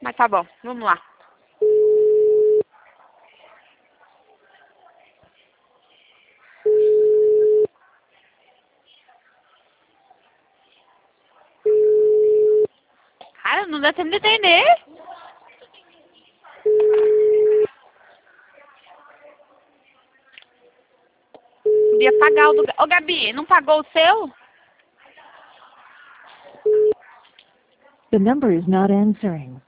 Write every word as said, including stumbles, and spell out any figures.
Mas tá bom, vamos lá. Cara, não dá tempo de entender. Podia pagar o do... Ô, Gabi, não pagou o seu? The number is not answering.